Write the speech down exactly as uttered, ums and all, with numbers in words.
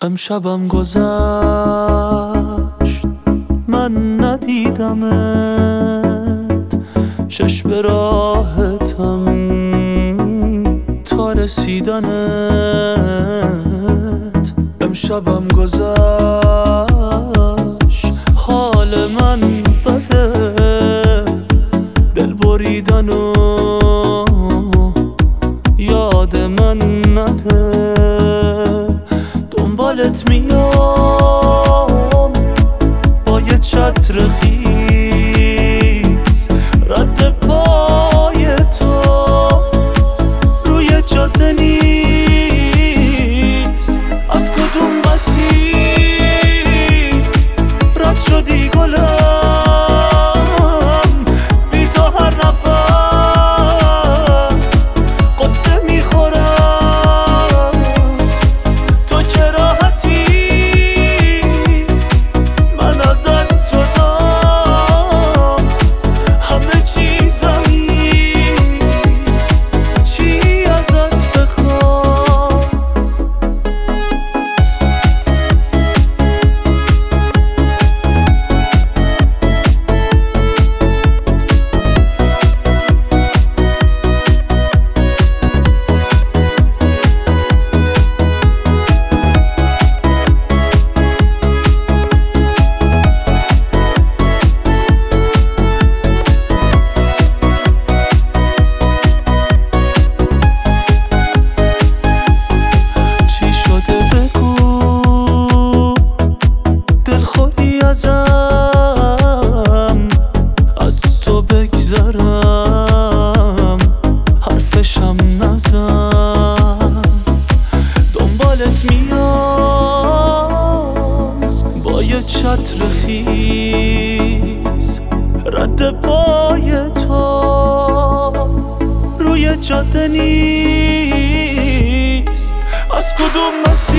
امشبم گذشت من ندیدمت، چشم راحتم تا رسیدنت. امشبم گذشت حال من بده، دل بریدن و یاد من نده. دنبالت میام با یه چتر خیس، رد پای تو روی جاده نیست. از کدوم مسیر رد شدی گلم، بی تو هر نفس قصه میخورم. تو که راحتی من ازت جدا، همه چیزمی چی ازت بخوام. ازم از تو بگذرم، حرفشم نزن. دنبالت میام با یه چتر خیس، رد پای تو روی جاده نیست. از کدوم